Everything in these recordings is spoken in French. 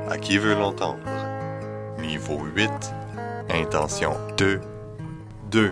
À qui veut l'entendre? Niveau 8, intention 2, 2.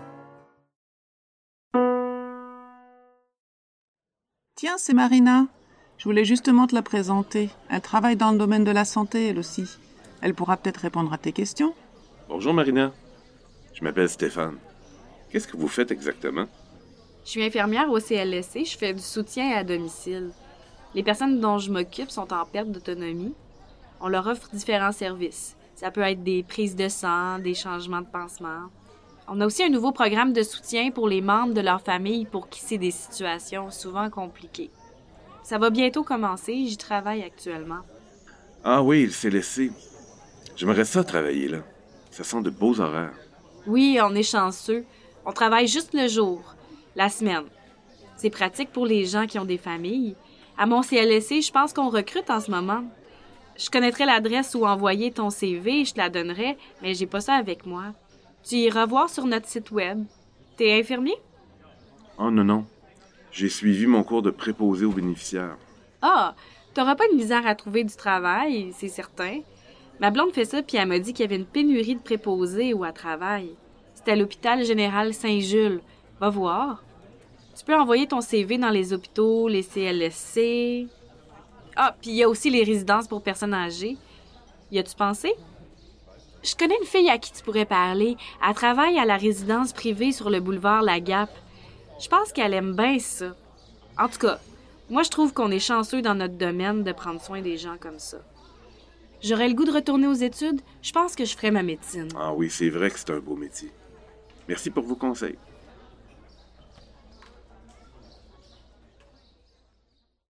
Tiens, c'est Marina. Je voulais justement te la présenter. Elle travaille dans le domaine de la santé, elle aussi. Elle pourra peut-être répondre à tes questions. Bonjour Marina, je m'appelle Stéphane. Qu'est-ce que vous faites exactement? Je suis infirmière au CLSC, je fais du soutien à domicile. Les personnes dont je m'occupe sont en perte d'autonomie. On leur offre différents services. Ça peut être des prises de sang, des changements de pansement. On a aussi un nouveau programme de soutien pour les membres de leur famille pour qui c'est des situations souvent compliquées. Ça va bientôt commencer, j'y travaille actuellement. Ah oui, le CLSC. J'aimerais ça travailler là. Ça sent de beaux horaires. Oui, on est chanceux. On travaille juste le jour, la semaine. C'est pratique pour les gens qui ont des familles. À mon CLSC, je pense qu'on recrute en ce moment. Je connaîtrais l'adresse où envoyer ton CV, je te la donnerais, mais j'ai pas ça avec moi. Tu iras voir sur notre site web. T'es infirmier? Oh non. J'ai suivi mon cours de préposé aux bénéficiaires. Ah, t'auras pas de misère à trouver du travail, c'est certain. Ma blonde fait ça, puis elle m'a dit qu'il y avait une pénurie de préposés où elle travaille. C'est à l'hôpital général Saint-Jules. Va voir. Tu peux envoyer ton CV dans les hôpitaux, les CLSC. Ah, puis il y a aussi les résidences pour personnes âgées. Y as-tu pensé? Je connais une fille à qui tu pourrais parler. Elle travaille à la résidence privée sur le boulevard La Gap. Je pense qu'elle aime bien ça. En tout cas, moi je trouve qu'on est chanceux dans notre domaine de prendre soin des gens comme ça. J'aurais le goût de retourner aux études, je pense que je ferais ma médecine. Ah oui, c'est vrai que c'est un beau métier. Merci pour vos conseils.